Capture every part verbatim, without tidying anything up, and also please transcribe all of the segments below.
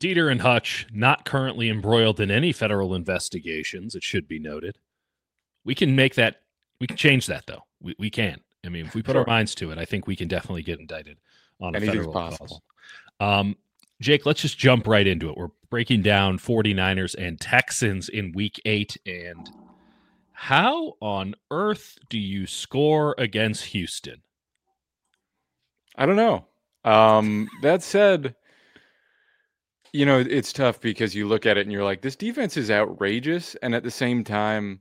Dieter and Hutch not currently embroiled in any federal investigations, it should be noted. We can make that, we can change that, though. We, we can. I mean, if we put sure. our minds to it, I think we can definitely get indicted on Anything's a federal possible. cause. Um, Jake, let's just jump right into it. We're breaking down 49ers and Texans in week eight. And how on earth do you score against Houston? I don't know. Um, that said, you know, it's tough because you look at it and you're like, this defense is outrageous. And at the same time,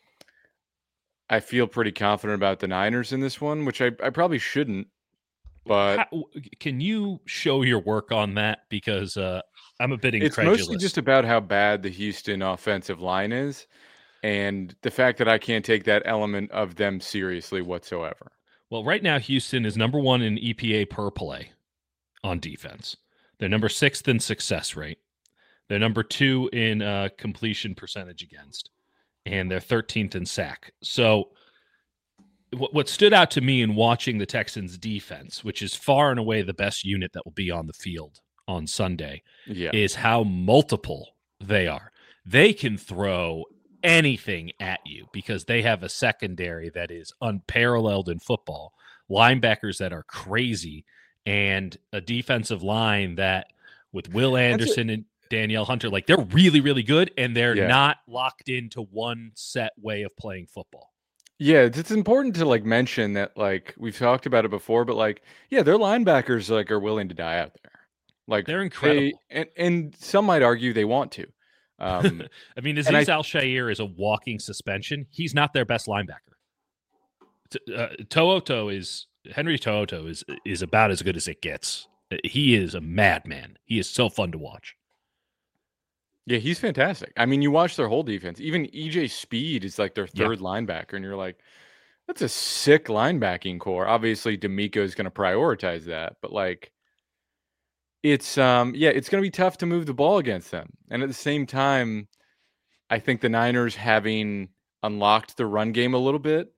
I feel pretty confident about the Niners in this one, which I, I probably shouldn't. But how, can you show your work on that? Because uh, I'm a bit incredulous. It's mostly just about how bad the Houston offensive line is and the fact that I can't take that element of them seriously whatsoever. Well, right now, Houston is number one in E P A per play on defense. They're number sixth in success rate. They're number two in uh, completion percentage against. And they're thirteenth in sack. So what, what stood out to me in watching the Texans defense, which is far and away the best unit that will be on the field on Sunday, yeah. is how multiple they are. They can throw anything at you because they have a secondary that is unparalleled in football, linebackers that are crazy, and a defensive line that with Will Anderson and Danielle Hunter, like they're really, really good, and they're yeah. not locked into one set way of playing football. Yeah, it's important to like mention that, like we've talked about it before, but like, yeah, their linebackers like are willing to die out there. Like they're incredible, they, and and some might argue they want to. Um, I mean, Azeez Al-Shaair is a walking suspension. He's not their best linebacker. Uh, To'oto is Henry To'oto is is about as good as it gets. He is a madman. He is so fun to watch. Yeah, he's fantastic. I mean, you watch their whole defense. Even E J Speed is like their third yeah. linebacker, and you're like, that's a sick linebacking core. Obviously, D'Amico is going to prioritize that, but like, it's um, yeah, it's going to be tough to move the ball against them. And at the same time, I think the Niners having unlocked the run game a little bit,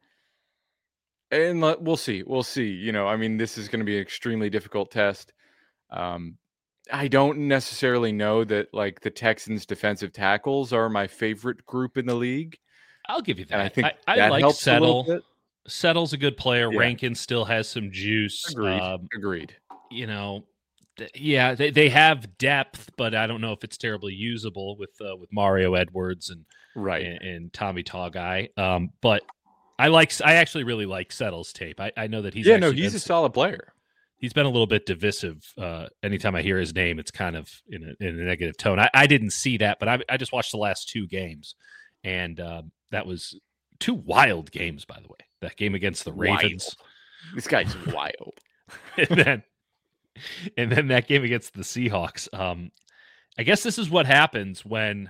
and we'll see, we'll see. You know, I mean, this is going to be an extremely difficult test. Um, I don't necessarily know that like the Texans defensive tackles are my favorite group in the league. I'll give you that. And I think I, I that like helps Settle. a little bit. Settle's a good player. Yeah. Rankin still has some juice. Agreed. Um, Agreed. You know, th- yeah, they, they have depth, but I don't know if it's terribly usable with uh, with Mario Edwards and right and, and Tommy Taugai. Um, but I like. I actually really like Settle's tape. I, I know that he's yeah, no, he's a solid player. He's been a little bit divisive. Uh, anytime I hear his name, it's kind of in a, in a negative tone. I, I didn't see that, but I, I just watched the last two games, and uh, that was two wild games, by the way. That game against the Ravens. Wild. This guy's wild. and then, and then that game against the Seahawks. Um, I guess this is what happens when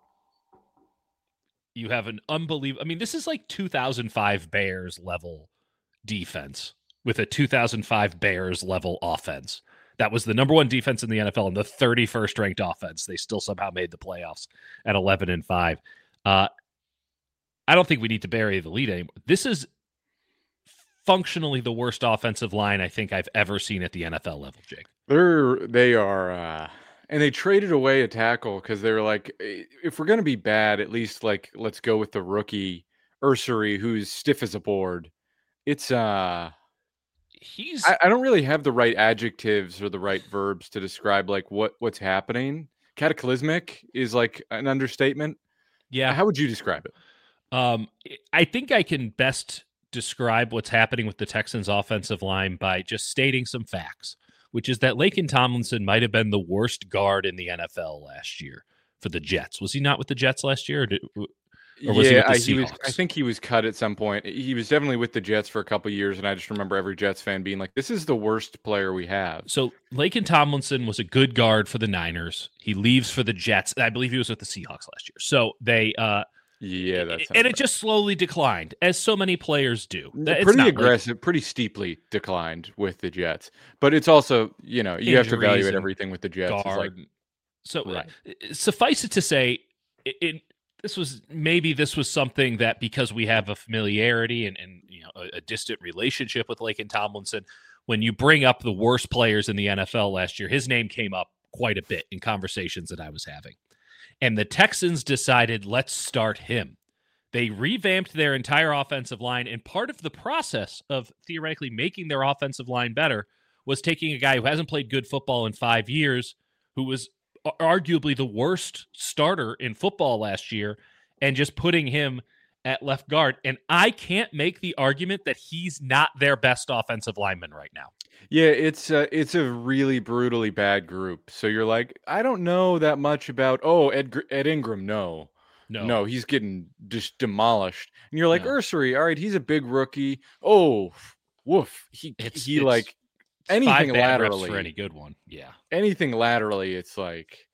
you have an unbelievable. I mean, this is like two thousand five Bears level defense with a two thousand five Bears level offense. That was the number one defense in the N F L and the thirty-first ranked offense. They still somehow made the playoffs at eleven and five. Uh, I don't think we need to bury the lead anymore. This is functionally the worst offensive line I think I've ever seen at the N F L level, Jake. They're, they are, uh, and they traded away a tackle because they were like, if we're going to be bad, at least like, let's go with the rookie Ursery, who's stiff as a board. It's, uh, he's, I, I don't really have the right adjectives or the right verbs to describe like what, what's happening. Cataclysmic is like an understatement. Yeah. How would you describe it? Um, I think I can best describe what's happening with the Texans offensive line by just stating some facts, which is that Laken Tomlinson might have been the worst guard in the N F L last year for the Jets. Was he not with the Jets last year? Or, did, or was yeah, he with the I, Seahawks? he was, I think he was cut at some point. He was definitely with the Jets for a couple of years, and I just remember every Jets fan being like, this is the worst player we have. So Laken Tomlinson was a good guard for the Niners. He leaves for the Jets. I believe he was with the Seahawks last year. So they uh, – Yeah, that's and it just slowly declined, as so many players do. It's pretty aggressive, like, pretty steeply declined with the Jets. But it's also, you know, you have to evaluate everything with the Jets. Guard. Like, so right. Suffice it to say, it, it this was maybe this was something that because we have a familiarity and, and you know a, a distant relationship with Laken Tomlinson, when you bring up the worst players in the N F L last year, his name came up quite a bit in conversations that I was having. And the Texans decided, let's start him. They revamped their entire offensive line, and part of the process of theoretically making their offensive line better was taking a guy who hasn't played good football in five years, who was arguably the worst starter in football last year, and just putting him at left guard. And I can't make the argument that he's not their best offensive lineman right now. Yeah, it's a, it's a really brutally bad group. So you're like, I don't know that much about, oh, Ed, Ed Ingram, no. No. No, he's getting just demolished. And you're like, No. Ursary, all right, he's a big rookie. Oh, woof. He, It's, he it's, like, it's anything five bad reps laterally. for any good one. Yeah. Anything laterally, it's like,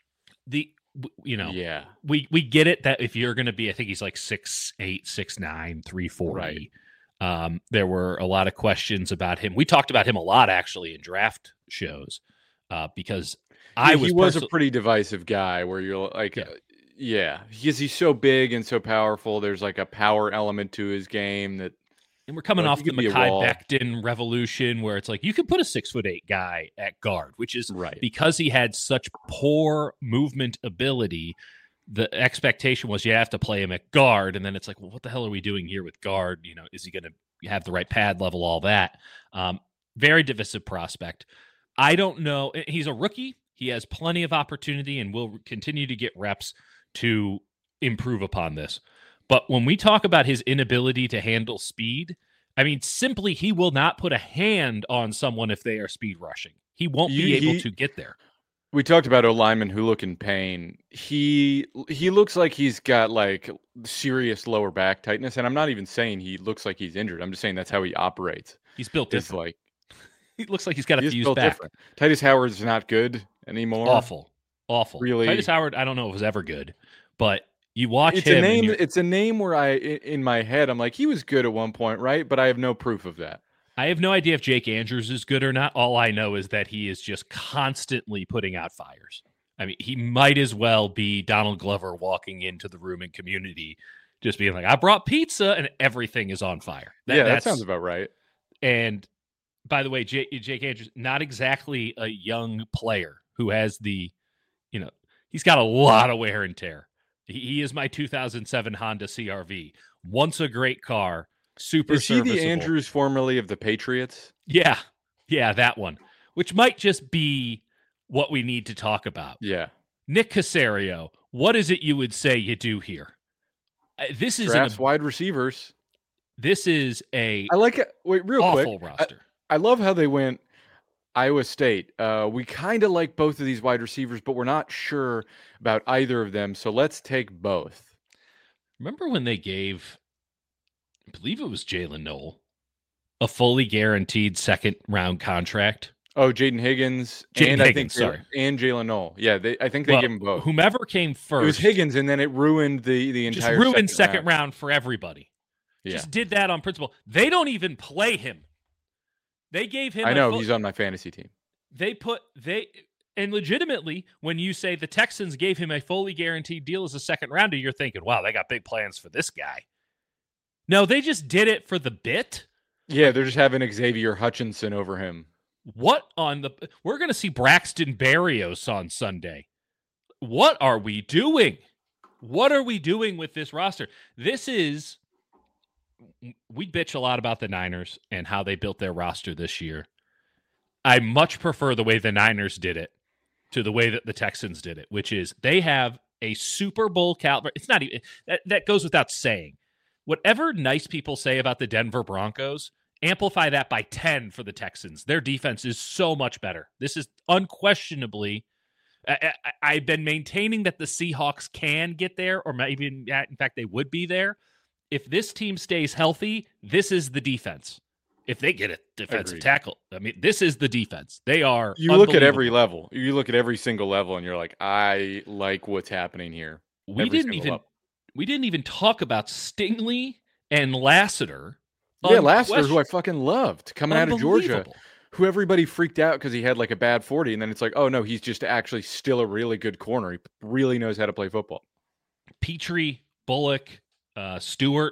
the you know, yeah, we we get it that if you're going to be, I think he's like six eight, six nine, three forty. Right. Um, there were a lot of questions about him. We talked about him a lot actually in draft shows uh, because I yeah, was he was perso- a pretty divisive guy. Where you're like, yeah. uh, yeah, because he's so big and so powerful. There's like a power element to his game that. And we're coming like, off the Mekhi Becton revolution where it's like you could put a six foot eight guy at guard, which is right. because he had such poor movement ability. The expectation was you have to play him at guard. And then it's like, well, what the hell are we doing here with guard? You know, is he going to have the right pad level, all that? Um, very divisive prospect. I don't know. He's a rookie. He has plenty of opportunity and will continue to get reps to improve upon this. But when we talk about his inability to handle speed, I mean, simply he will not put a hand on someone if they are speed rushing. He won't you, be able he, to get there. We talked about O-linemen who look in pain. He he looks like he's got like serious lower back tightness, and I'm not even saying he looks like he's injured. I'm just saying that's how he operates. He's built it's different. Like he looks like he's got a he's fuse built back. Different. Titus Howard's not good anymore. Awful, awful. Really, Titus Howard. I don't know if it was ever good, but. You watch it's him. A name, it's a name where I, in my head, I'm like, he was good at one point, right? But I have no proof of that. I have no idea if Jake Andrews is good or not. All I know is that he is just constantly putting out fires. I mean, he might as well be Donald Glover walking into the room in Community, just being like, I brought pizza, and everything is on fire. That, yeah, that sounds about right. And by the way, Jake, Jake Andrews, not exactly a young player who has the, you know, he's got a lot of wear and tear. He is my two thousand seven Honda C R V. Once a great car, super Is he the Andrews formerly of the Patriots? Yeah. Yeah, that one. Which might just be what we need to talk about. Yeah. Nick Caserio, what is it you would say you do here? Uh, this is Drafts an, wide receivers. This is a I like it. Wait, real awful quick. roster. I, I love how they went Iowa State. Uh, we kind of like both of these wide receivers, but we're not sure about either of them. So let's take both. Remember when they gave, I believe it was Jalen Noel, a fully guaranteed second round contract? Oh, Jaden Higgins. Jaden and Higgins, I think sorry. And Jalen Noel. Yeah, they, I think they well, gave them both. Whomever came first. It was Higgins, and then it ruined the, the just entire ruined second, second round. round for everybody. Yeah. Just did that on principle. They don't even play him. They gave him. I know full, he's on my fantasy team. They put they and legitimately when you say the Texans gave him a fully guaranteed deal as a second rounder, you're thinking, wow, they got big plans for this guy. No, they just did it for the bit. Yeah, they're just having Xavier Hutchinson over him. What on the we're gonna see Braxton Berrios on Sunday. What are we doing? What are we doing with this roster? This is we bitch a lot about the Niners and how they built their roster this year. I much prefer the way the Niners did it to the way that the Texans did it, which is they have a Super Bowl caliber. It's not even that, that goes without saying. Whatever nice people say about the Denver Broncos, amplify that by ten for the Texans. Their defense is so much better. This is unquestionably. I, I, I've been maintaining that the Seahawks can get there, or maybe in fact they would be there. If this team stays healthy, this is the defense. If they get a defensive Agreed. tackle, I mean, this is the defense. They are. You look at every level. You look at every single level, and you're like, I like what's happening here. We every didn't even. level. We didn't even talk about Stingley and Lassiter. Yeah, Lassiter, who I fucking loved, coming out of Georgia, who everybody freaked out because he had like a bad forty, and then it's like, oh no, he's just actually still a really good corner. He really knows how to play football. Petrie, Bullock, uh, Stewart,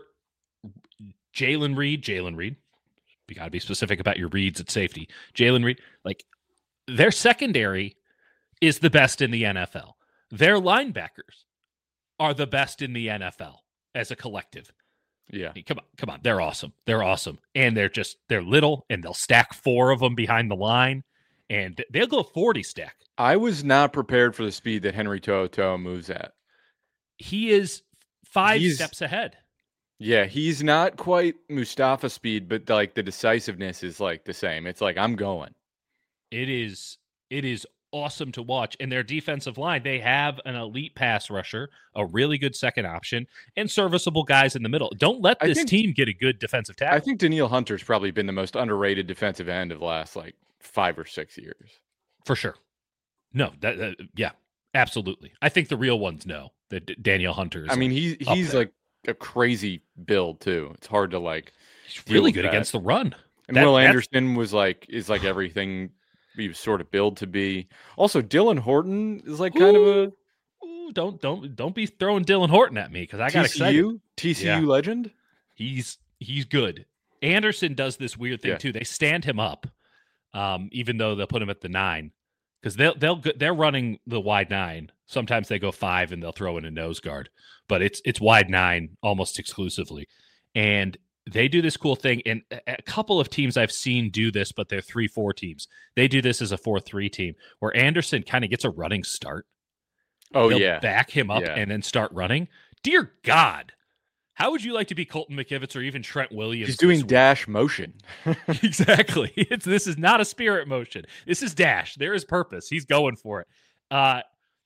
Jalen Reed, Jalen Reed. You got to be specific about your reads at safety. Jalen Reed, like their secondary is the best in the N F L. Their linebackers are the best in the N F L as a collective. Yeah. I mean, come on, come on. They're awesome. They're awesome. And they're just, they're little, and they'll stack four of them behind the line, and they'll go forty stack. I was not prepared for the speed that Henry To'oTo'o moves at. He is five He's, steps ahead. Yeah, he's not quite Mustafa speed, but like the decisiveness is like the same. It's like, I'm going. It is, it is awesome to watch. And their defensive line, they have an elite pass rusher, a really good second option, and serviceable guys in the middle. Don't let this think, team get a good defensive tackle. I think Danielle Hunter's probably been the most underrated defensive end of the last like five or six years. For sure. No, that, that yeah, absolutely. I think the real ones know that D- Danielle Hunter is I mean, like, he's he's like a crazy build too. It's hard to like He's really good that. against the run. And that, Will Anderson was like is like everything he was sort of built to be. Also, Dylan Horton is like kind ooh, of a ooh, don't don't don't be throwing Dylan Horton at me because I got T C U? excited. T C U yeah. legend. He's he's good. Anderson does this weird thing yeah. too. They stand him up, um, even though they'll put him at the nine because they'll they'll they're running the wide nine. Sometimes they go five and they'll throw in a nose guard, but it's it's wide nine almost exclusively, and they do this cool thing. And a couple of teams I've seen do this, but they're three four teams. They do this as a four three team where Anderson kind of gets a running start. Oh They'll yeah, back him up yeah. and then start running. Dear God. How would you like to be Colton McKivitz or even Trent Williams? He's doing dash motion. Exactly. It's this is not a spirit motion. This is dash. There is purpose. He's going for it. Uh,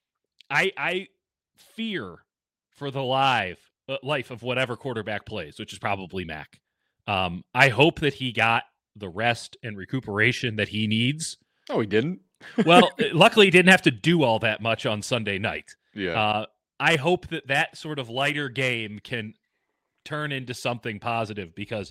I I fear for the live uh, life of whatever quarterback plays, which is probably Mac. Um, I hope that he got the rest and recuperation that he needs. Oh, he didn't. Well, luckily, he didn't have to do all that much on Sunday night. Yeah. Uh, I hope that that sort of lighter game can turn into something positive because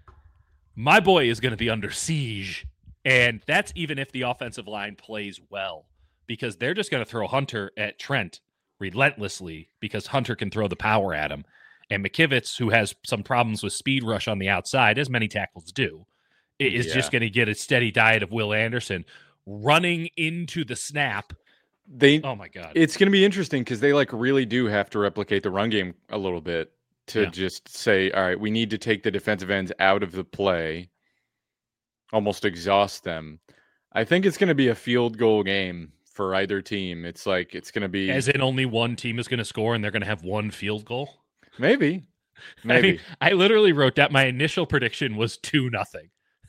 my boy is going to be under siege, and that's even if the offensive line plays well because they're just going to throw Hunter at Trent relentlessly because Hunter can throw the power at him, and McKivitz, who has some problems with speed rush on the outside, as many tackles do, is yeah. just going to get a steady diet of Will Anderson running into the snap. They oh my God, it's going to be interesting because they like really do have to replicate the run game a little bit. To yeah. just say, all right, we need to take the defensive ends out of the play, almost exhaust them. I think it's going to be a field goal game for either team. It's like it's going to be as in only one team is going to score and they're going to have one field goal. Maybe, maybe. I mean, I literally wrote that my initial prediction was two nothing.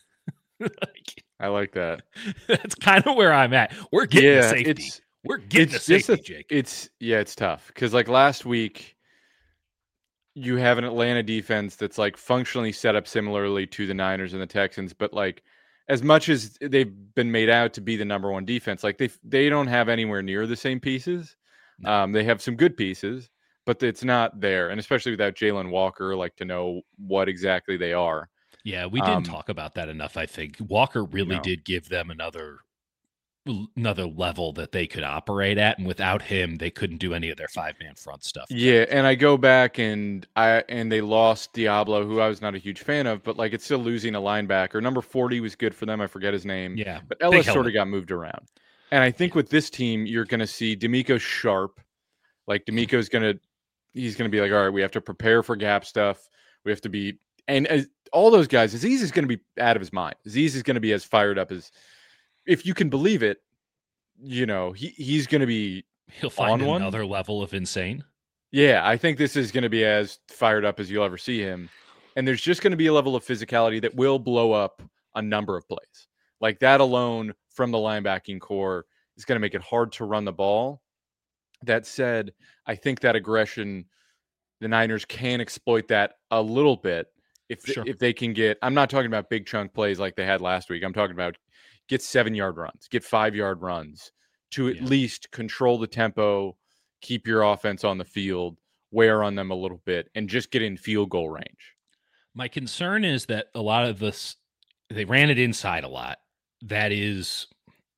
like, I like that. That's kind of where I'm at. We're getting yeah, the safety. It's, We're getting it's the safety, a, Jake. It's yeah, it's tough because like last week. You have an Atlanta defense that's like functionally set up similarly to the Niners and the Texans, but like as much as they've been made out to be the number one defense, like they they don't have anywhere near the same pieces. No. Um, they have some good pieces, but it's not there, and especially without Jalen Walker, like to know what exactly they are. Yeah, we didn't um, talk about that enough. I think Walker really no. did give them another. another level that they could operate at, and without him they couldn't do any of their five-man front stuff. Yeah, and I go back and I and they lost Diablo, who I was not a huge fan of, but like it's still losing a linebacker. Number forty was good for them. I forget his name. Yeah, but Ellis sort of got moved around. And I think yeah. with this team, you're going to see D'Amico sharp. Like D'Amico's going to he's going to be like, all right, we have to prepare for gap stuff. We have to be and as, all those guys. Azeez is going to be out of his mind. Azeez is going to be as fired up as. If you can believe it, you know, he, he's going to be He'll find on another one. level of insane. Yeah, I think this is going to be as fired up as you'll ever see him. And there's just going to be a level of physicality that will blow up a number of plays. Like that alone from the linebacking core is going to make it hard to run the ball. That said, I think that aggression, the Niners can exploit that a little bit if, sure. if they can get, I'm not talking about big chunk plays like they had last week. I'm talking about get seven-yard runs, get five-yard runs to at yeah. least control the tempo, keep your offense on the field, wear on them a little bit, and just get in field goal range. My concern is that a lot of this, they ran it inside a lot. That is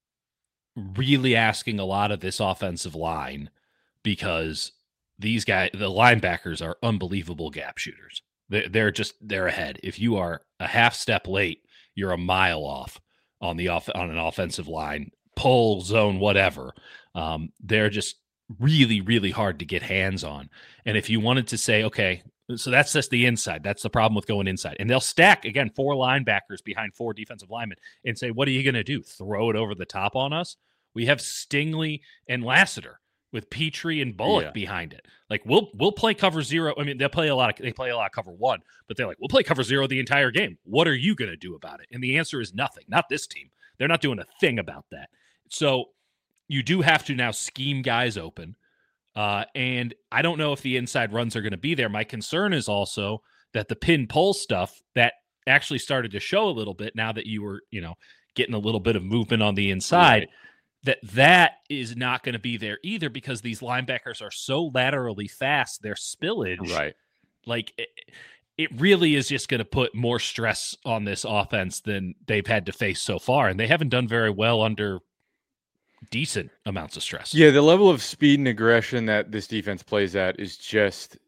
really asking a lot of this offensive line because these guys, the linebackers are unbelievable gap shooters. They're, they're just, they're ahead. If you are a half step late, you're a mile off on the off on an offensive line, pull, zone, whatever. Um, they're just really, really hard to get hands on. And if you wanted to say, okay, so that's just the inside. That's the problem with going inside. And they'll stack, again, four linebackers behind four defensive linemen and say, what are you going to do? Throw it over the top on us? We have Stingley and Lassiter with Petrie and Bullock yeah. behind it. Like, we'll we'll play cover zero. I mean, they'll play a lot of, they play a lot of cover one, but they're like, we'll play cover zero the entire game. What are you going to do about it? And the answer is nothing. Not this team. They're not doing a thing about that. So you do have to now scheme guys open. Uh, and I don't know if the inside runs are going to be there. My concern is also that the pin pull stuff that actually started to show a little bit now that you were, you know, getting a little bit of movement on the inside, right. that that is not going to be there either because these linebackers are so laterally fast. Their spillage, right? Like it, it really is just going to put more stress on this offense than they've had to face so far. And they haven't done very well under decent amounts of stress. Yeah, the level of speed and aggression that this defense plays at is just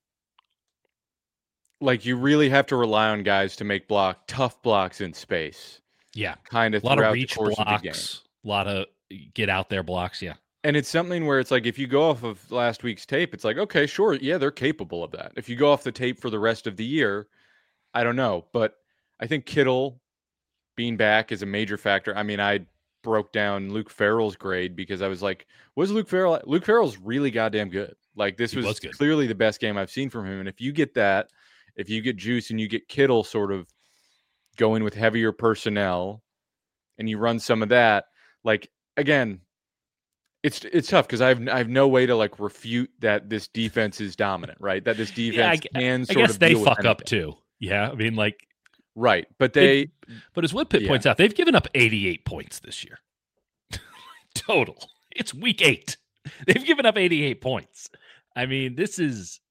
like you really have to rely on guys to make block tough blocks in space. Yeah, kind of a lot of reach blocks, a lot of get out there blocks. Yeah, and it's something where it's like if you go off of last week's tape, it's like okay, sure, yeah, they're capable of that. If you go off the tape for the rest of the year, I don't know, but I think Kittle being back is a major factor. I mean, I broke down Luke Farrell's grade because I was like, was Luke Farrell? Luke Farrell's really goddamn good. Like this was, was clearly the best game I've seen from him. And if you get that, if you get Juice and you get Kittle sort of going with heavier personnel and you run some of that, like again, it's it's tough because I have I have no way to like refute that this defense is dominant, right? That this defense yeah, I, can sort I guess of they fuck up too. Yeah, I mean like. Right, but they, they but as Whitpit yeah. points out, they've given up eighty-eight points this year. Total. It's week eight. They've given up eighty-eight points. I mean, this is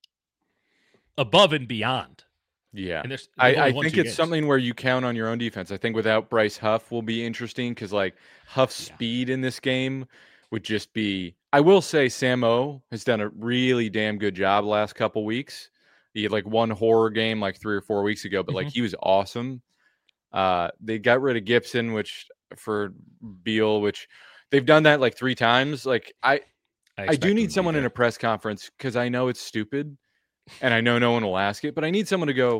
above and beyond. Yeah, and there's, I, I think it's games. something where you count on your own defense. I think without Bryce Huff will be interesting because like Huff's yeah. speed in this game would just be. I will say Sam O has done a really damn good job the last couple weeks. He had like one horror game like three or four weeks ago, but mm-hmm. like he was awesome. Uh, they got rid of Gibson, which for Beal, which they've done that like three times. Like I, I, I do need someone in a press conference because I know it's stupid, and I know no one will ask it, but I need someone to go.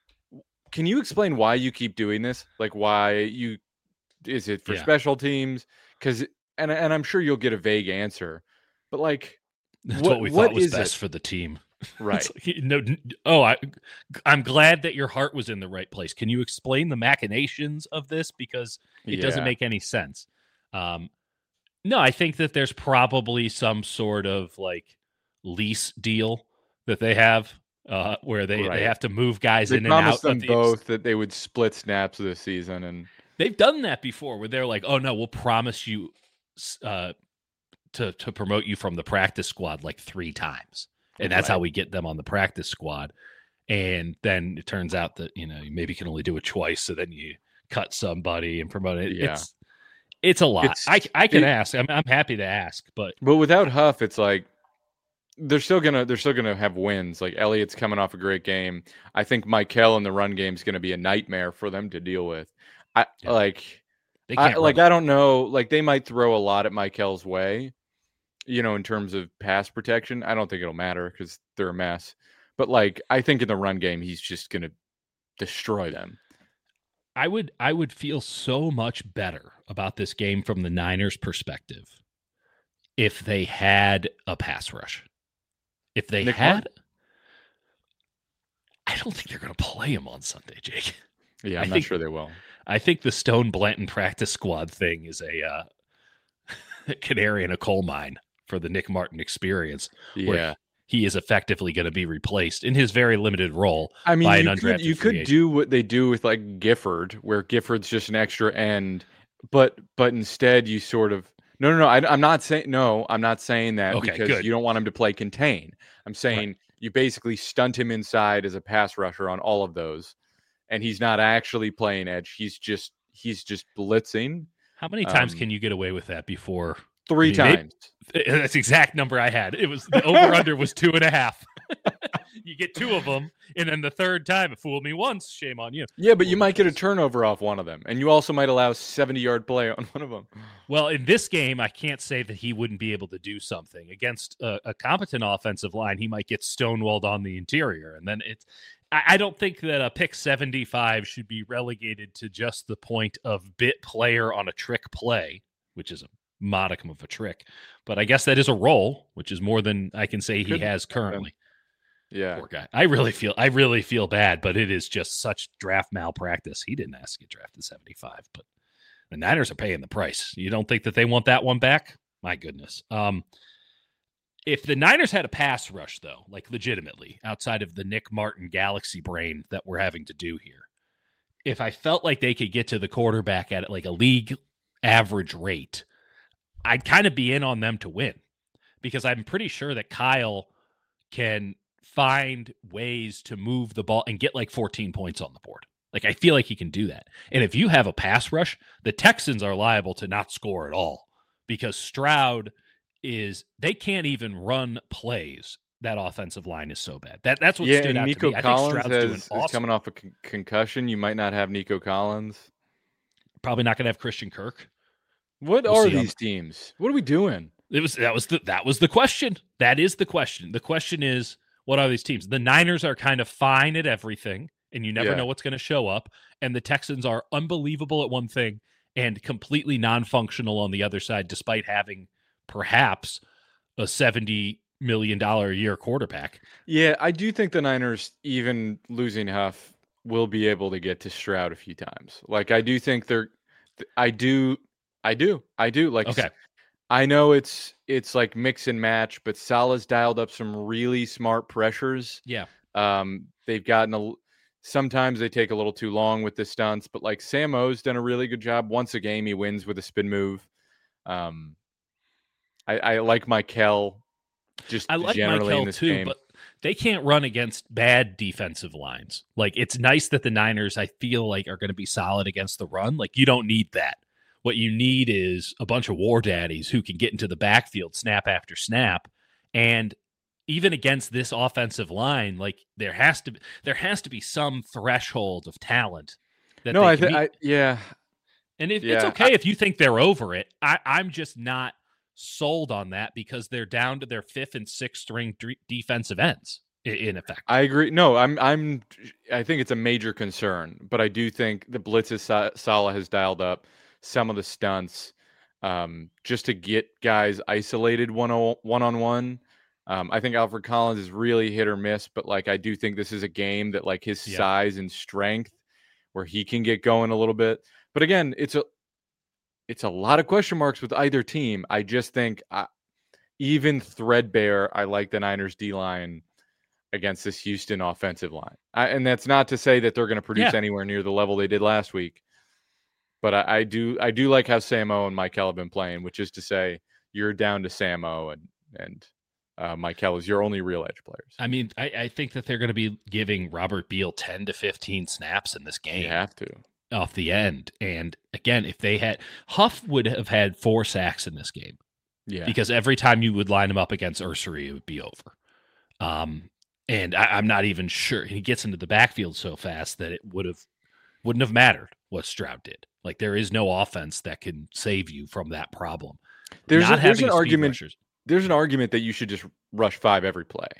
Can you explain why you keep doing this? Like why you? Is it for yeah. special teams? Because and and I'm sure you'll get a vague answer, but like that's what, what we what thought was is best it? for the team. Right. Like, no. Oh, I, I'm glad that your heart was in the right place. Can you explain the machinations of this? Because it yeah. doesn't make any sense. Um, no, I think that there's probably some sort of like lease deal that they have uh, where they, right. they have to move guys they in and out. Them the both that they would split snaps this season, and they've done that before where they're like, oh no, we'll promise you uh, to, to promote you from the practice squad like three times. And that's right. how we get them on the practice squad. And then it turns out that, you know, you maybe can only do it twice. So then you cut somebody and promote it. Yeah. It's, it's a lot. It's, I, I can it, ask. I'm, I'm happy to ask. But but without Huff, it's like they're still going to they're still going to have wins. Like Elliott's coming off a great game. I think Michael in the run game is going to be a nightmare for them to deal with. I yeah. like they can't I, like I don't know. Like they might throw a lot at Michael's way. You know, in terms of pass protection, I don't think it'll matter because they're a mess. But like, I think in the run game, he's just going to destroy them. I would, I would feel so much better about this game from the Niners' perspective if they had a pass rush. If they Nick had, Martin? I don't think they're going to play him on Sunday, Jake. Yeah, I'm I not think, sure they will. I think the Stone Blanton practice squad thing is a uh, canary in a coal mine for the Nick Martin experience. Yeah. He is effectively going to be replaced in his very limited role. I mean, by you an could, you could agent. do what they do with like Gifford, where Gifford's just an extra end, but but instead you sort of no no no. I, I'm not saying no. I'm not saying that okay, because good. you don't want him to play contain. I'm saying right. you basically stunt him inside as a pass rusher on all of those, and he's not actually playing edge. He's just he's just blitzing. How many times um, can you get away with that before? Three I mean, times. Maybe, that's the exact number I had. It was the over under was two and a half. You get two of them, and then the third time, it fooled me once. Shame on you. Yeah, but you might get a turnover off one of them, and you also might allow seventy-yard play on one of them. Well, in this game, I can't say that he wouldn't be able to do something. Against a, a competent offensive line, he might get stonewalled on the interior, and then it's I, I don't think that a pick seventy-five should be relegated to just the point of bit player on a trick play, which is a modicum of a trick. But I guess that is a role, which is more than I can say he Could has currently. Yeah. Poor guy. I really feel I really feel bad, but it is just such draft malpractice. He didn't ask to get drafted seventy-five, but the Niners are paying the price. You don't think that they want that one back? My goodness. Um, if the Niners had a pass rush, though, like legitimately, outside of the Nick Martin galaxy brain that we're having to do here, if I felt like they could get to the quarterback at like a league average rate, I'd kind of be in on them to win, because I'm pretty sure that Kyle can find ways to move the ball and get like fourteen points on the board. Like, I feel like he can do that. And if you have a pass rush, the Texans are liable to not score at all, because Stroud is, they can't even run plays. That offensive line is so bad. That That's what yeah, stood and out Nico to me. Collins I think Stroud's has, doing is awesome. coming off a con- concussion. You might not have Nico Collins. Probably not going to have Christian Kirk. What We'll are see on- these teams? What are we doing? It was that was the that was the question. That is the question. The question is, what are these teams? The Niners are kind of fine at everything, and you never Yeah. know what's going to show up. And the Texans are unbelievable at one thing and completely non-functional on the other side, despite having perhaps a seventy million dollars a year quarterback. Yeah, I do think the Niners, even losing Huff, will be able to get to Stroud a few times. Like, I do think they're, I do, I do, I do. Like, Okay. I know it's it's like mix and match, but Salah's dialed up some really smart pressures. Yeah. Um, they've gotten a. Sometimes they take a little too long with the stunts, but like Sam O's done a really good job. Once a game, he wins with a spin move. Um, I, I like Michael. Just I like generally Michael in this too, game. but they can't run against bad defensive lines. Like, it's nice that the Niners, I feel like, are going to be solid against the run. Like, you don't need that. What you need is a bunch of war daddies who can get into the backfield snap after snap. And even against this offensive line, like, there has to be, there has to be some threshold of talent. That no, they I, can th- meet. I yeah. And it, yeah, it's okay I, if you think they're over it. I, I'm just not sold on that, because they're down to their fifth and sixth string d- defensive ends in, in effect. I agree. No, I'm I'm I think it's a major concern, but I do think the blitzes Sa- Salah has dialed up some of the stunts um, just to get guys isolated one one on one. Um, I think Alfred Collins is really hit or miss, but like I do think this is a game that like his Yeah. size and strength where he can get going a little bit. But again, it's a it's a lot of question marks with either team. I just think uh, even threadbare, I like the Niners D line against this Houston offensive line. I, and that's not to say that they're going to produce Yeah. anywhere near the level they did last week. But I, I do I do like how Samo and Michael have been playing, which is to say you're down to Samo and and uh, Michael is your only real edge players. I mean, I, I think that they're going to be giving Robert Beal ten to fifteen snaps in this game. You have to. Off the end. And again, if they had, Huff would have had four sacks in this game. Yeah. Because every time you would line him up against Ursary, it would be over. Um, and I, I'm not even sure. He gets into the backfield so fast that it would have wouldn't have mattered what Stroud did. Like, there is no offense that can save you from that problem. There's, Not a, there's having an speed argument. rushers. There's an argument that you should just rush five every play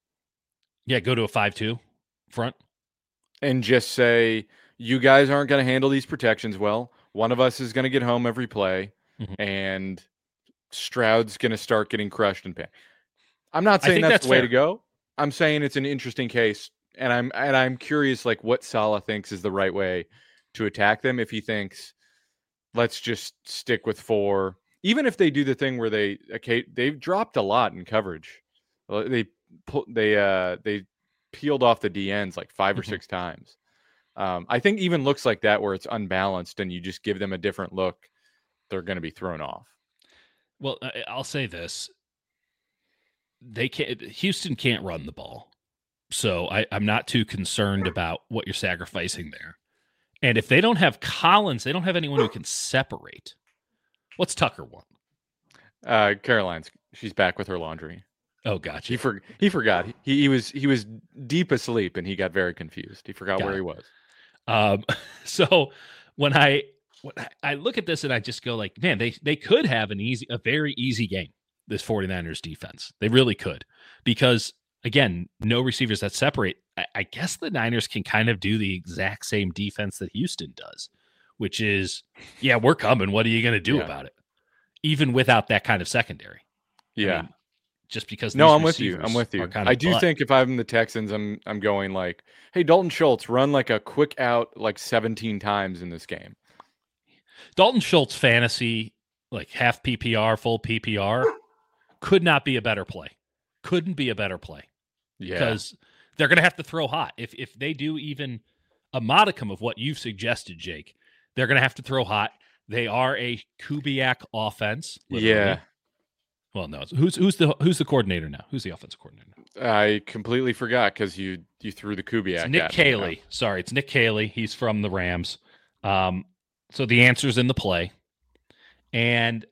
Yeah, go to a five two front. and just say, you guys aren't going to handle these protections well. One of us is going to get home every play, Mhm. and Stroud's going to start getting crushed and pain. I'm not I saying think that's, that's the way fair. to go. I'm saying it's an interesting case, and I'm and I'm curious, like what Saleh thinks is the right way to attack them. If he thinks, let's just stick with four, even if they do the thing where they okay, they've dropped a lot in coverage. Well, They put they uh they peeled off the D Ns like five or Mhm. six times. Um, I think even looks like that where it's unbalanced and you just give them a different look, they're going to be thrown off. Well, I- I'll say this. They can't, Houston can't run the ball. So I, I'm not too concerned about what you're sacrificing there. And if they don't have Collins, they don't have anyone who can separate. What's Tucker want? Uh, Caroline's she's back with her laundry. Oh, gotcha. He for, he forgot. He, he was he was deep asleep and he got very confused. He forgot Got where it. he was. Um, so when I when I- I look at this and I just go like, man, they they could have an easy, a very easy game. This 49ers defense, they really could, because again, no receivers that separate. I, I guess the Niners can kind of do the exact same defense that Houston does, which is, yeah, we're coming. What are you going to do Yeah. about it? Even without that kind of secondary. Yeah. I mean, just because No, these I'm with you. I'm receivers with you. are kind I of do butt. think if I'm the Texans, I'm I'm going like, hey, Dalton Schultz, run like a quick out like seventeen times in this game. Dalton Schultz fantasy, like half P P R, full P P R, could not be a better play. Couldn't be a better play. Yeah. Because they're going to have to throw hot. If if they do even a modicum of what you've suggested, Jake, they're going to have to throw hot. They are a Kubiak offense. Literally. Yeah. Well, no. Who's who's the who's the coordinator now? Who's the offensive coordinator now? I completely forgot because you you threw the Kubiak. It's Nick at me, you know? Caley. Sorry, it's Nick Caley. He's from the Rams. Um, so the answer's in the play. And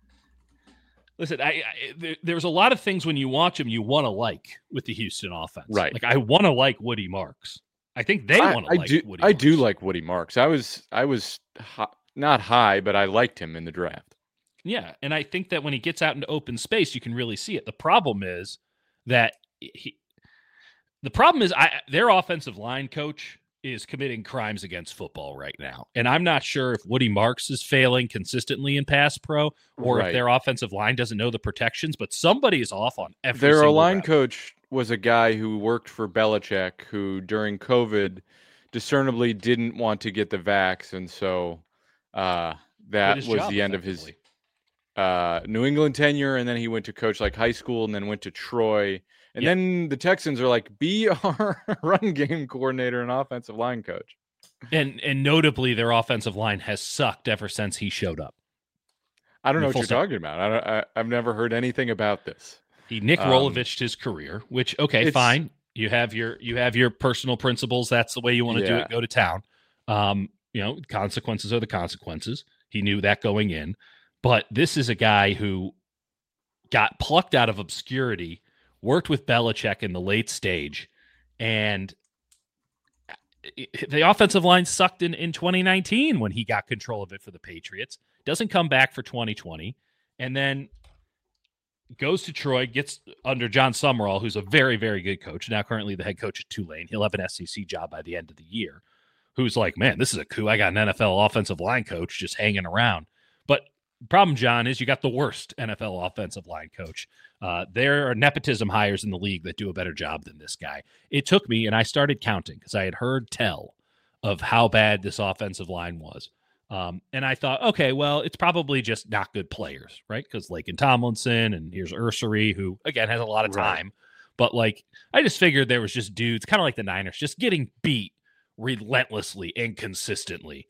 listen, I, I there, there's a lot of things when you watch them you want to like with the Houston offense. Right. Like I want to like Woody Marks. I think they I, want I to like do. Woody I Marks. do like Woody Marks. I was I was hi, not high, but I liked him in the draft. Yeah, and I think that when he gets out into open space, you can really see it. The problem is that he. The problem is I their offensive line coach is committing crimes against football right now, and I'm not sure if Woody Marks is failing consistently in pass pro or Right. if their offensive line doesn't know the protections. But somebody is off on every. Their single line rep. coach was a guy who worked for Belichick, who during COVID discernibly didn't want to get the vax, and so uh, that his was job the end of his effectively. uh, New England tenure. And then he went to coach like high school, and then went to Troy. And Yeah. then the Texans are like, be our run game coordinator and offensive line coach. And and notably, their offensive line has sucked ever since he showed up. I don't know what Full you're stop. talking about. I, don't, I I've never heard anything about this. He Nick Um, Rolovic'd his career, which okay, it's- fine. You have your you have your personal principles. That's the way you want to do Yeah. it. Go to town. Um, you know, consequences are the consequences. He knew that going in. But this is a guy who got plucked out of obscurity, worked with Belichick in the late stage, and the offensive line sucked in, in twenty nineteen when he got control of it for the Patriots. Doesn't come back for twenty twenty, and then goes to Troy, gets under John Summerall, who's a very, very good coach, now currently the head coach at Tulane. He'll have an S E C job by the end of the year, who's like, man, this is a coup. I got an N F L offensive line coach just hanging around. But problem, John, is you got the worst N F L offensive line coach. Uh, there are nepotism hires in the league that do a better job than this guy. It took me, and I started counting because I had heard tell of how bad this offensive line was. Um, and I thought, okay, well, it's probably just not good players, right? Because Laken Tomlinson and here's Ursery, who, again, has a lot of Right. time. But, like, I just figured there was just dudes, kind of like the Niners, just getting beat relentlessly and consistently.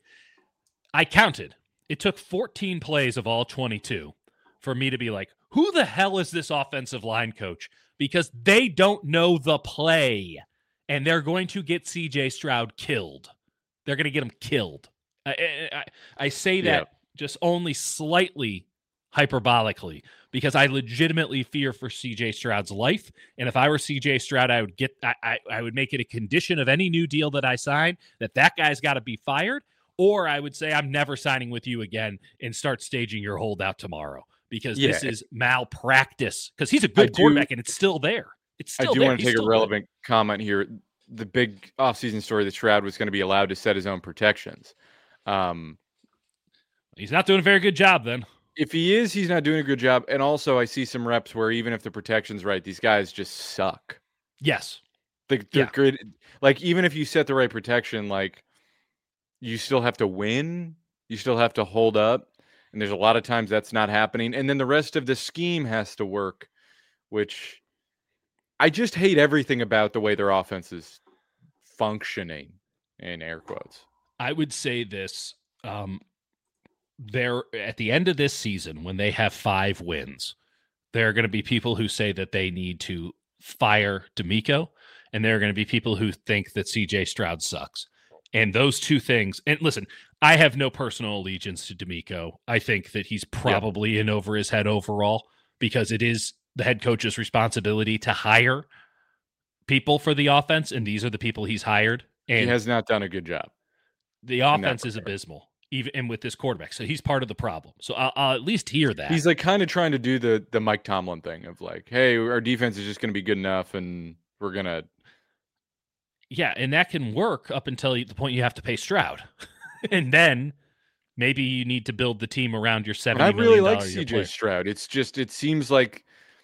I counted. It took fourteen plays of all twenty-two for me to be like, who the hell is this offensive line coach? Because they don't know the play, and they're going to get C J Stroud killed. They're going to get him killed. I, I, I say that Yeah. just only slightly hyperbolically because I legitimately fear for C J Stroud's life. And if I were C J Stroud, I would get, I, I, I would make it a condition of any new deal that I sign that that guy's got to be fired. Or I would say, I'm never signing with you again and start staging your holdout tomorrow because Yeah. this is malpractice. Because he's a good do- quarterback and it's still there. It's I still do there. want to He's take a still good. relevant comment here. The big offseason story that Stroud was going to be allowed to set his own protections. Um, He's not doing a very good job then. if he is, he's not doing a good job. And also, I see some reps where even if the protection's right, these guys just suck. Yes. They, they're Yeah. good. Like, even if you set the right protection, like, you still have to win. You still have to hold up. And there's a lot of times that's not happening. And then the rest of the scheme has to work, which I just hate everything about the way their offense is functioning, in air quotes. I would say this. Um, they're at the end of this season, when they have five wins, there are going to be people who say that they need to fire D'Amico, and there are going to be people who think that C J Stroud sucks. And those two things, and listen, I have no personal allegiance to D'Amico. I think that he's probably in over his head overall because it is the head coach's responsibility to hire people for the offense, and these are the people he's hired. And he has not done a good job. The offense is abysmal, even and with this quarterback. So he's part of the problem. So I'll, I'll at least hear that. He's like kind of trying to do the the Mike Tomlin thing of like, hey, our defense is just going to be good enough, and we're gonna. Yeah, and that can work up until the point you have to pay Stroud, and then maybe you need to build the team around your seventy. I really like C C J Stroud. It's just it seems like,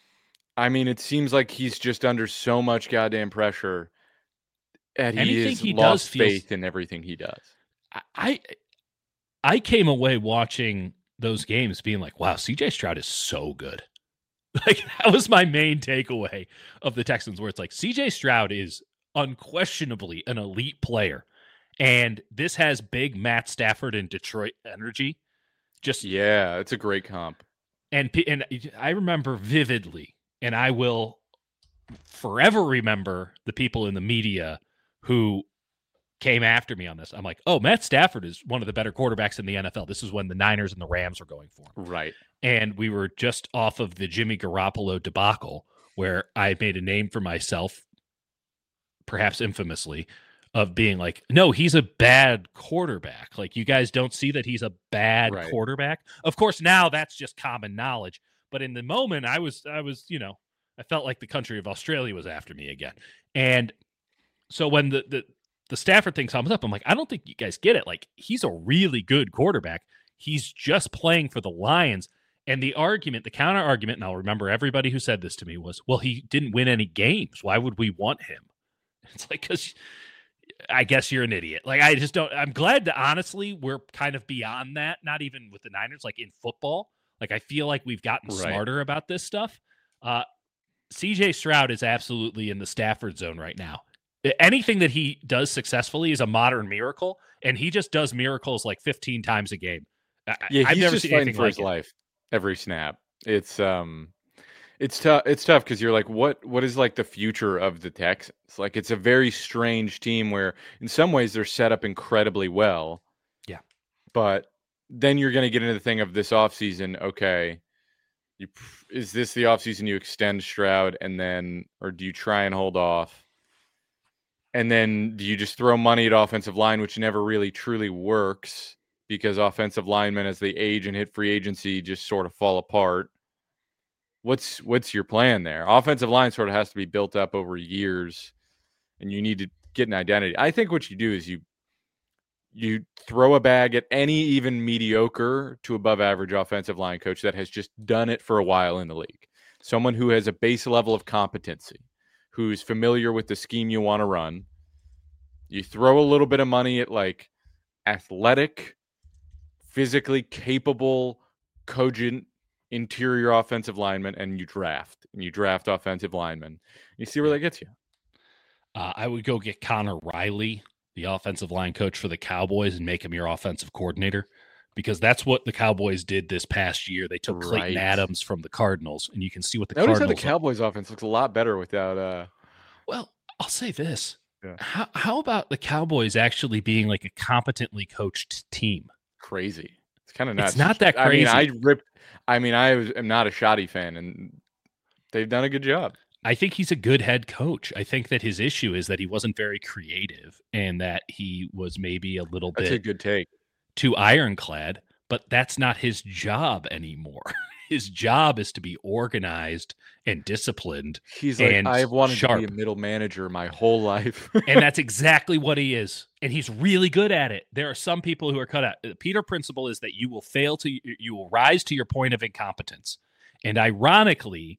I mean, it seems like he's just under so much goddamn pressure, and he has he lost does feels, faith in everything he does. I I came away watching those games being like, wow, C J Stroud is so good. Like that was my main takeaway of the Texans, where it's like C J Stroud is unquestionably an elite player. And this has big Matt Stafford and Detroit energy. Just yeah, it's a great comp. And and I remember vividly, and I will forever remember the people in the media who came after me on this. I'm like, oh, Matt Stafford is one of the better quarterbacks in the N F L. This is when the Niners and the Rams were going for him. Right. And we were just off of the Jimmy Garoppolo debacle, where I made a name for myself, perhaps infamously, of being like, no, he's a bad quarterback. Like, you guys don't see that he's a bad right. quarterback. Of course, now that's just common knowledge. But in the moment, I was, I was, you know, I felt like the country of Australia was after me again. And so when the, the, the Stafford thing comes up, I'm like, I don't think you guys get it. Like, he's a really good quarterback. He's just playing for the Lions. And the argument, the counter argument, and I'll remember everybody who said this to me, was, well, he didn't win any games. Why would we want him? It's like, because I guess you're an idiot. Like, I just don't, I'm glad that honestly, we're kind of beyond that. Not even with the Niners, like in football. Like, I feel like we've gotten right. smarter about this stuff. Uh, C J Stroud is absolutely in the Stafford zone right now. Anything that he does successfully is a modern miracle, and he just does miracles like fifteen times a game. Yeah, I've he's never just seen fighting for like his it. life every snap. It's um, it's tough. It's tough because you're like, what? What is like the future of the Texans? Like, it's a very strange team where, in some ways, they're set up incredibly well. Yeah, but then you're going to get into the thing of this offseason. Okay, you, is this the offseason you extend Stroud, and then, or do you try and hold off? And then do you just throw money at offensive line, which never really truly works because offensive linemen, as they age and hit free agency, just sort of fall apart. What's what's your plan there? Offensive line sort of has to be built up over years, and you need to get an identity. I think what you do is you you throw a bag at any even mediocre to above average offensive line coach that has just done it for a while in the league. Someone who has a base level of competency, who's familiar with the scheme you want to run. You throw a little bit of money at like athletic, physically capable, cogent interior offensive linemen, and you draft. And you draft offensive linemen. You see where that gets you. Uh, I would go get Connor Riley, the offensive line coach for the Cowboys, and make him your offensive coordinator, because that's what the Cowboys did this past year. They took right. Clayton Adams from the Cardinals, and you can see what the Notice Cardinals. How the Cowboys are. Offense looks a lot better without. Uh... Well, I'll say this: yeah. how how about the Cowboys actually being like a competently coached team? Crazy. It's kind of nuts. It's not that crazy. I mean, I ripped. I mean, I was, am not a Shoddy fan, and they've done a good job. I think he's a good head coach. I think that his issue is that he wasn't very creative, and that he was maybe a little that's bit a good take. too ironclad. But that's not his job anymore. His job is to be organized and disciplined. He's like, and I've wanted sharp. to be a middle manager my whole life. And that's exactly what he is. And he's really good at it. There are some people who are cut out. The Peter principle is that you will fail to, you will rise to your point of incompetence. And ironically,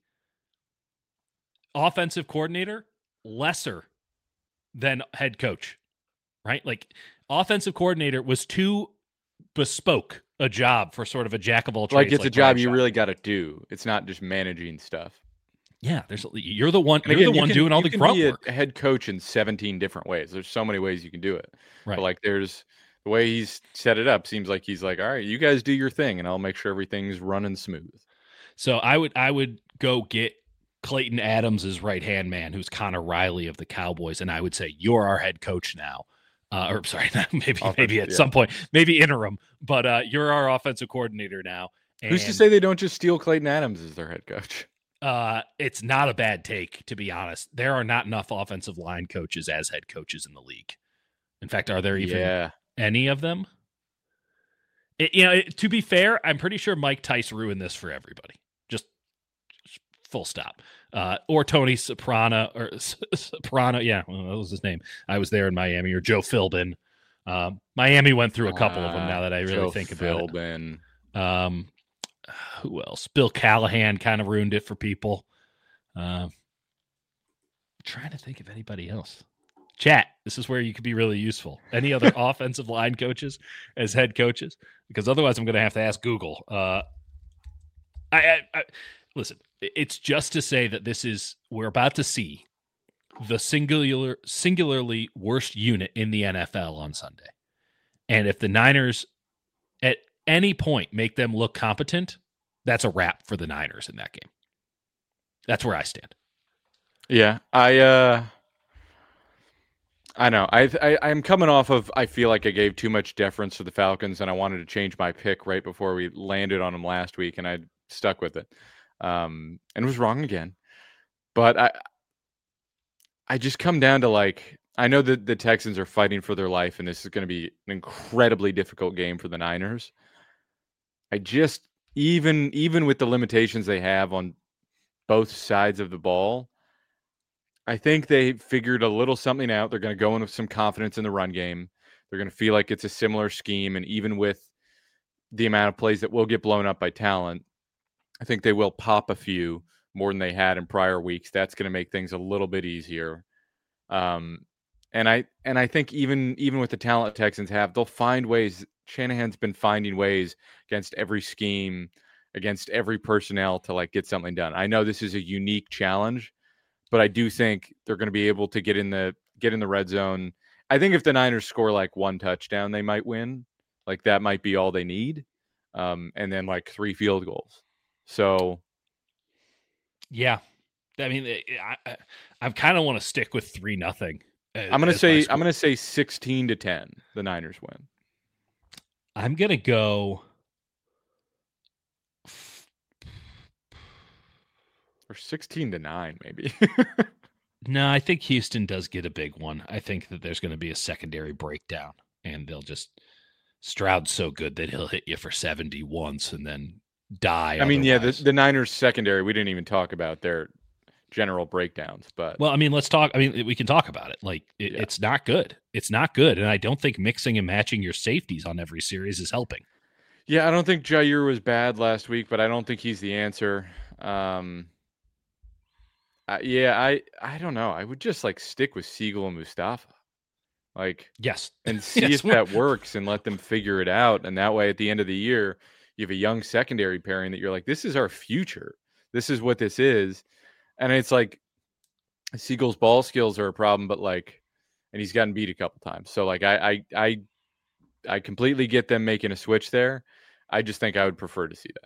offensive coordinator, lesser than head coach, right? Like, offensive coordinator was too bespoke a job for sort of a jack of all trades. Like, it's like a job you really got to do. It's not just managing stuff. Yeah, there's you're the one. Again, you're the you one can, doing all you the can grunt be work. A head coach in seventeen different ways. There's so many ways you can do it. Right. But like, there's the way he's set it up. Seems like he's like, all right, you guys do your thing, and I'll make sure everything's running smooth. So I would I would go get Clayton Adams' right hand man, who's Connor Riley of the Cowboys, and I would say, you're our head coach now. Uh, or sorry, maybe Offense, maybe at yeah. some point, maybe interim, but uh, you're our offensive coordinator now. And who's to say they don't just steal Clayton Adams as their head coach? Uh, it's not a bad take, to be honest. There are not enough offensive line coaches as head coaches in the league. In fact, are there even Yeah. any of them? It, you know, it, to be fair, I'm pretty sure Mike Tice ruined this for everybody. Just, just full stop. Uh, or Tony Soprano, or Soprano, yeah, well, that was his name. I was there in Miami, or Joe Philbin. Um, Miami went through a couple uh, of them. Now that I really Joe think Philbin. about it. Um, who else? Bill Callahan kind of ruined it for people. Uh, trying to think of anybody else. Chat, this is where you could be really useful. Any other offensive line coaches as head coaches? Because otherwise I'm going to have to ask Google. Uh, I, I, I listen, it's just to say that this is, we're about to see the singular, singularly worst unit in the N F L on Sunday. And if the Niners at any point make them look competent, that's a wrap for the Niners in that game. That's where I stand. Yeah, I uh I know. I, I I'm coming off of I feel like I gave too much deference to the Falcons, and I wanted to change my pick right before we landed on them last week, and I stuck with it. Um and was wrong again. But I I just come down to, like, I know that the Texans are fighting for their life, and this is going to be an incredibly difficult game for the Niners. I just even even with the limitations they have on both sides of the ball, I think they figured a little something out. They're going to go in with some confidence in the run game. They're going to feel like it's a similar scheme, and even with the amount of plays that will get blown up by talent, I think they will pop a few more than they had in prior weeks. That's going to make things a little bit easier. Um, and I and I think even even with the talent Texans have, they'll find ways. Shanahan's been finding ways against every scheme, against every personnel to, like, get something done. I know this is a unique challenge, but I do think they're going to be able to get in the get in the red zone. I think if the Niners score like one touchdown, they might win. Like, that might be all they need, um, and then like three field goals. So, yeah, I mean, I I, I kind of want to stick with three nothing. I'm gonna say I'm gonna say sixteen to ten. The Niners win. I'm gonna go. Or sixteen to nine, maybe. No, I think Houston does get a big one. I think that there's going to be a secondary breakdown, and they'll just Stroud's so good that he'll hit you for seventy once and then die. I mean, otherwise. yeah, the, the Niners secondary, we didn't even talk about their general breakdowns, but well, I mean, let's talk. I mean, we can talk about it. Like, it, yeah. It's not good. It's not good, and I don't think mixing and matching your safeties on every series is helping. Yeah, I don't think Jair was bad last week, but I don't think he's the answer. Um, Uh, yeah, I I don't know. I would just, like, stick with Siegel and Mustafa, like, yes, and see yes. if that works, and let them figure it out. And that way, at the end of the year, you have a young secondary pairing that you're like, this is our future. This is what this is. And it's like Siegel's ball skills are a problem, but like, and he's gotten beat a couple times. So like, I I I I completely get them making a switch there. I just think I would prefer to see that.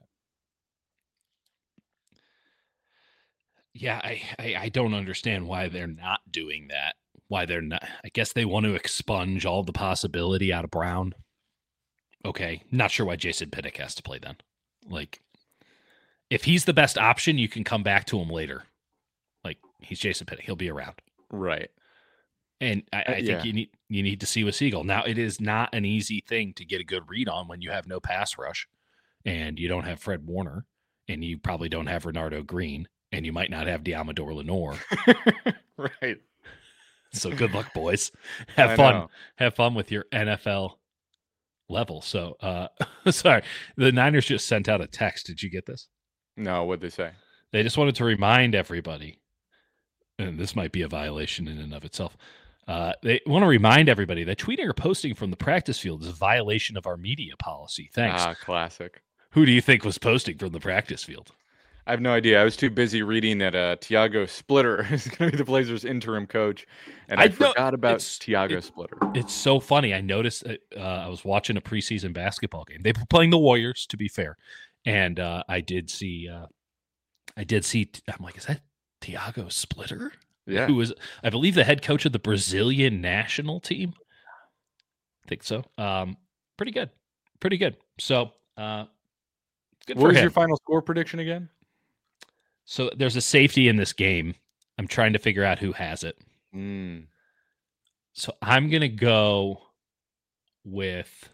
Yeah, I, I, I don't understand why they're not doing that. Why they're not. I guess they want to expunge all the possibility out of Brown. Okay, not sure why Jason Pinnock has to play then. Like, if he's the best option, you can come back to him later. Like, he's Jason Pinnock; he'll be around, right? And I, I think yeah. you need you need to see with Siegel. Now, it is not an easy thing to get a good read on when you have no pass rush, and you don't have Fred Warner, and you probably don't have Renardo Green. And you might not have Diamador Lenore. Right. So good luck, boys. Have I fun. Know. Have fun with your N F L level. So, uh, sorry. The Niners just sent out a text. Did you get this? No, what'd they say? They just wanted to remind everybody, and this might be a violation in and of itself. Uh, they want to remind everybody that tweeting or posting from the practice field is a violation of our media policy. Thanks. Ah, classic. Who do you think was posting from the practice field? I have no idea. I was too busy reading that uh, Tiago Splitter is going to be the Blazers' interim coach, and I, I forgot know, about Tiago Splitter. It's so funny. I noticed uh, I was watching a preseason basketball game. They were playing the Warriors, to be fair, and uh, I did see. Uh, I did see. I'm like, is that Tiago Splitter? Yeah, who was, I believe, the head coach of the Brazilian national team. I think so. Um, pretty good, pretty good. So, uh, good. What was him. Your final score prediction again? So there's a safety in this game. I'm trying to figure out who has it. Mm. So I'm going to go with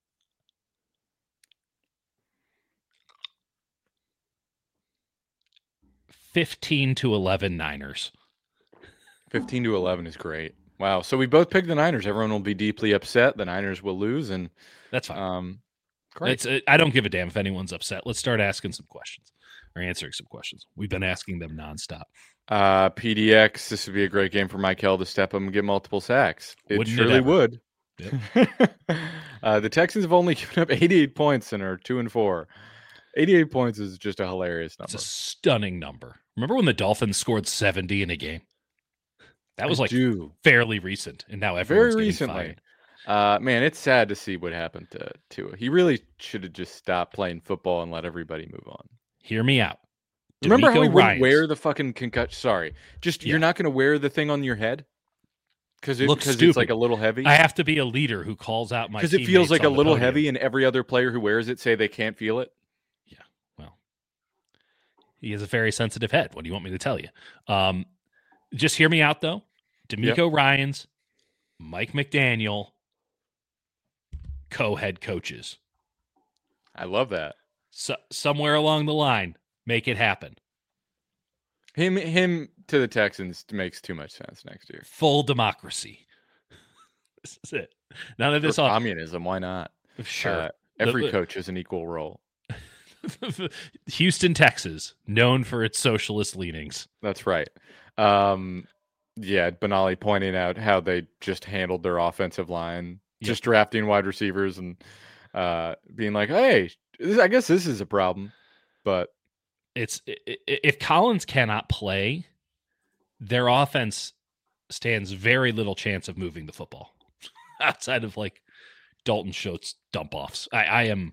fifteen to eleven Niners. fifteen to eleven is great. Wow. So we both picked the Niners. Everyone will be deeply upset. The Niners will lose, and that's fine. Um, great. It's, uh, I don't give a damn if anyone's upset. Let's start asking some questions or answering some questions. We've been asking them nonstop. Uh, P D X, this would be a great game for Michael to step up and get multiple sacks. It Wouldn't surely it would. Yep. uh, the Texans have only given up eighty-eight points and are two and four. eighty-eight points is just a hilarious number. It's a stunning number. Remember when the Dolphins scored seventy in a game? That was I like do. fairly recent, and now everyone's very getting recently. fired. Uh, man, it's sad to see what happened to Tua. He really should have just stopped playing football and let everybody move on. Hear me out. Remember how DeMeco he wouldn't Ryans. wear the fucking concussion? Sorry, just Yeah. you're not going to wear the thing on your head because it, Looks it's stupid. like a little heavy. I have to be a leader who calls out my Because it feels teammates like a on the little podium. heavy, and every other player who wears it say they can't feel it. Yeah, well, he has a very sensitive head. What do you want me to tell you? Um, just hear me out, though. DeMeco Ryans, Mike McDaniel, co-head coaches. I love that. So, somewhere along the line, make it happen. Him, him to the Texans makes too much sense next year. Full democracy. This is it. None of this For on communism. Why not? Sure. Uh, every The- coach has an equal role. Houston, Texas, known for its socialist leanings. That's right. Um, yeah, Benali pointing out how they just handled their offensive line, Yep. just drafting wide receivers and uh, being like, hey, this, I guess this is a problem. But It's i- i- if Collins cannot play, their offense stands very little chance of moving the football outside of like Dalton Schultz dump offs. I, I am.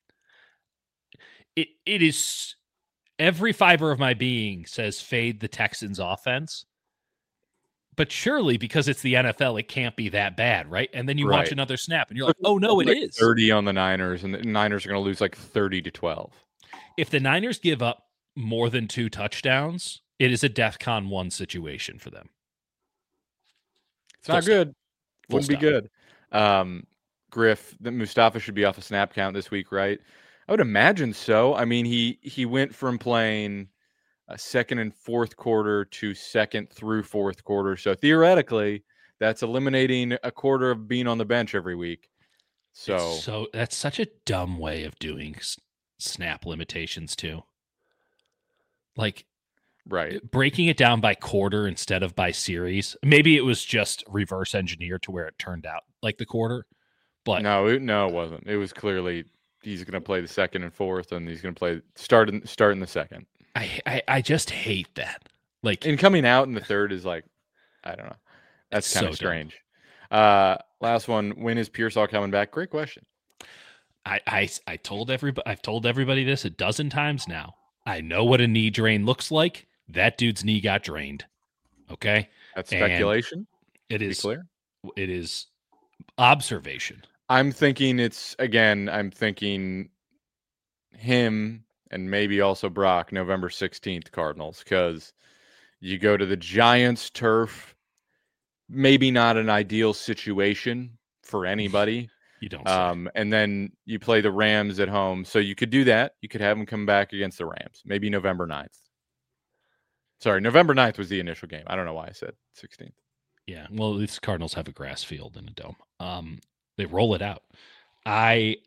It it is every fiber of my being says fade the Texans offense. But surely because it's the N F L, it can't be that bad, right? And then you watch Right. another snap and you're like, oh no, it like is. thirty on the Niners, and the Niners are going to lose like thirty to twelve. If the Niners give up more than two touchdowns, it is a DEFCON one situation for them. It's not Full good. Full Wouldn't be stop. good. Um, Griff, the Mustafa should be off a snap count this week, right? I would imagine so. I mean, he he went from playing a second and fourth quarter to second through fourth quarter. So theoretically, that's eliminating a quarter of being on the bench every week. So, It's so that's such a dumb way of doing s- snap limitations too. Like right. breaking it down by quarter instead of by series. Maybe it was just reverse engineered to where it turned out like the quarter. But No, it, no, it wasn't. It was clearly he's going to play the second and fourth, and he's going to play start in, start in the second. I, I I just hate that. Like And coming out in the third is like, I don't know. That's It's kind so of dumb. strange. Uh, last one. When is Pearsall coming back? Great question. I, I I told everybody I've told everybody this a dozen times now. I know what a knee drain looks like. That dude's knee got drained. Okay? That's And speculation. It To be is clear. it is observation. I'm thinking it's again. I'm thinking him and maybe also Brock. November sixteenth, Cardinals, because you go to the Giants turf. Maybe not an ideal situation for anybody. You don't say. Um, and then you play the Rams at home. So you could do that. You could have them come back against the Rams. Maybe November ninth. Sorry, November ninth was the initial game. I don't know why I said sixteenth. Yeah, well, at least Cardinals have a grass field and a dome. Um, they roll it out. I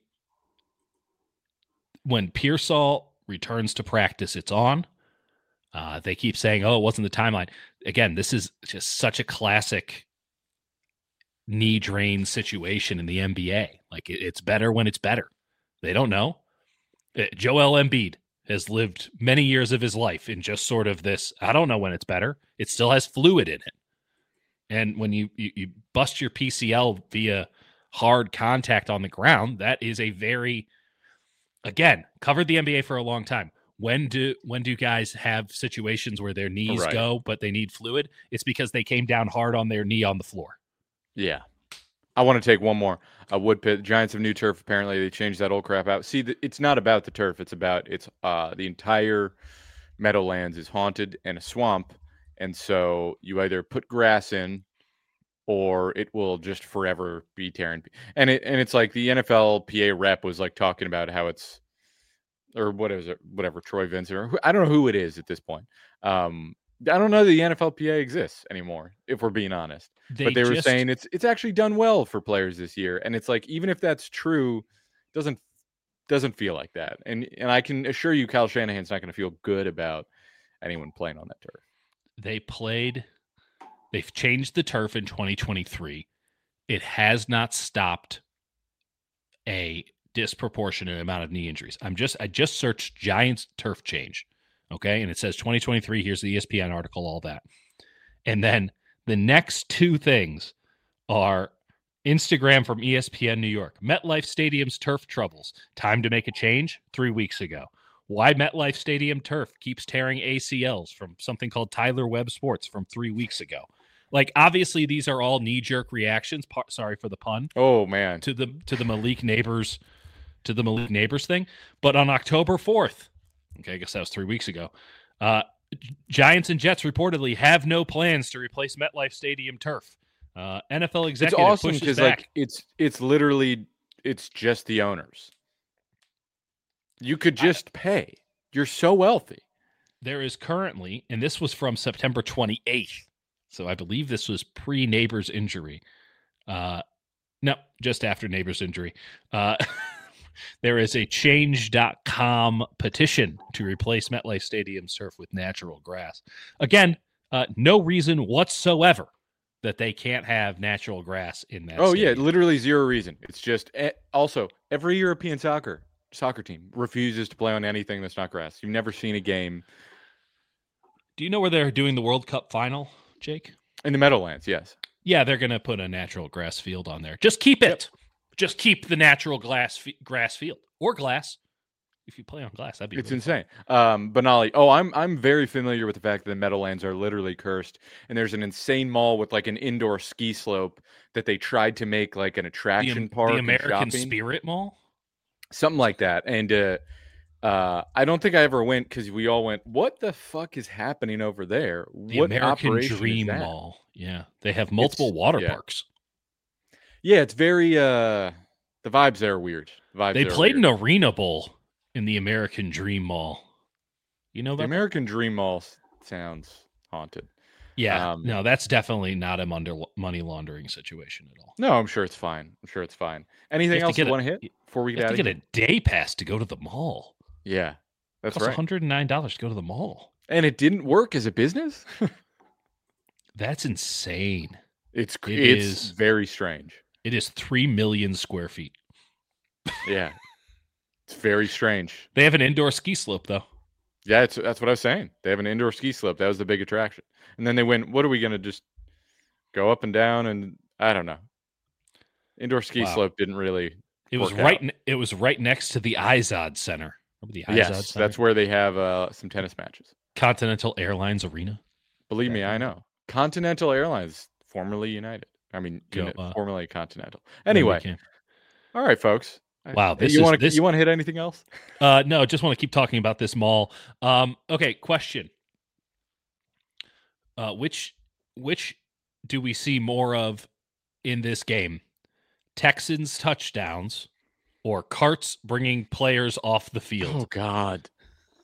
when Pearsall returns to practice, it's on. Uh, they keep saying, "Oh, it wasn't the timeline." Again, this is just such a classic knee drain situation in the N B A. Like it, it's better when it's better. They don't know. Uh, Joel Embiid has lived many years of his life in just sort of this. I don't know when it's better. It still has fluid in it. And when you, you, you bust your P C L via hard contact on the ground, that is a very, again, covered the N B A for a long time. When do when do guys have situations where their knees Right. go, but they need fluid? It's because they came down hard on their knee on the floor. Yeah. I want to take one more. A wood pit. Giants have new turf. Apparently, they changed that old crap out. See, the, it's not about the turf. It's about it's uh, the entire Meadowlands is haunted and a swamp, and so you either put grass in, or it will just forever be tearing. And it and it's like the N F L P A rep was like talking about how it's, or what is it, whatever Troy Vincent, or who, I don't know who it is at this point. Um, I don't know that the N F L P A exists anymore, if we're being honest. They but they were just- saying it's it's actually done well for players this year, and it's like even if that's true, it doesn't doesn't feel like that. And and I can assure you, Kyle Shanahan's not going to feel good about anyone playing on that turf. They played. They've changed the turf in twenty twenty-three. It has not stopped a disproportionate amount of knee injuries. I'm just I just searched Giants turf change, okay, and it says twenty twenty-three. Here's the E S P N article, all that, and then the next two things are Instagram from E S P N New York. MetLife Stadium's turf troubles. Time to make a change. Three weeks ago. Why MetLife Stadium turf keeps tearing A C Ls from something called Tyler Webb Sports from three weeks ago. Like, obviously, these are all knee-jerk reactions. Pa- sorry for the pun. Oh man, to the to the Malik Neighbors, to the Malik Neighbors thing. But on October fourth, okay, I guess that was three weeks ago. Uh, Giants and Jets reportedly have no plans to replace MetLife Stadium turf. Uh, N F L it's executive awesome pushes because back. like it's it's literally it's just the owners. You could just I, pay. You're so wealthy. There is currently, and this was from September twenty-eighth. So I believe this was pre-Neighbors injury. Uh, no, just after Neighbors injury. Uh, there is a change dot com petition to replace MetLife Stadium's turf with natural grass. Again, uh, no reason whatsoever that they can't have natural grass in that Oh, stadium. yeah, literally zero reason. It's just – also, every European soccer soccer team refuses to play on anything that's not grass. You've never seen a game. Do you know where they're doing the World Cup final, Jake? In the Meadowlands, yes. Yeah, they're going to put a natural grass field on there. Just keep it. Yep. Just keep the natural glass f- grass field or glass. If you play on glass, that'd be it's really insane. Um, Benali. Oh, I'm I'm very familiar with the fact that the Meadowlands are literally cursed, and there's an insane mall with like an indoor ski slope that they tried to make like an attraction the, park. The American shopping. Spirit Mall, something like that. And uh, uh, I don't think I ever went because we all went. What the fuck is happening over there? The what American operation Dream is that? Mall. Yeah, they have multiple it's, water yeah. parks. Yeah, it's very. Uh, the vibes there are weird. The vibes they there played are weird. an Arena Bowl in the American Dream Mall. You know the that American Dream Mall sounds haunted. Yeah, um, no, that's definitely not a under, money laundering situation at all. No, I'm sure it's fine. I'm sure it's fine. Anything you else you a, want to hit before we you get have out to of get here? a day pass to go to the mall. Yeah, that's it costs right. one hundred nine dollars to go to the mall, and it didn't work as a business. That's insane. It's It it's is- very strange. It is three million square feet. Yeah, it's very strange. They have an indoor ski slope though. Yeah, it's, that's what I was saying. They have an indoor ski slope. That was the big attraction. And then they went, what are we going to just go up and down? And I don't know. Indoor ski Wow. slope didn't really It was work right. out. Ne- it was right next to the Izod Center. Remember the Izod Yes, Center? that's where they have uh, some tennis matches. Continental Airlines Arena. Believe me, Yeah. I know. Continental Airlines, formerly United. I mean, Go, Uni- uh, formerly Continental. There we Anyway, came. all right, folks. Wow, this you is- want to this- you want to hit anything else? Uh, no, just want to keep talking about this mall. Um, okay, question. Uh, which which do we see more of in this game? Texans touchdowns or carts bringing players off the field? Oh God.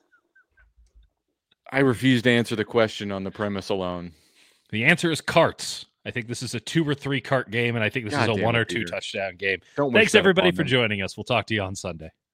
I refuse to answer the question on the premise alone. The answer is carts. I think this is a two or three cart game, and I think this God is a damn one it, or two Peter. touchdown game. Don't wish Thanks that everybody upon for them. joining us. We'll talk to you on Sunday.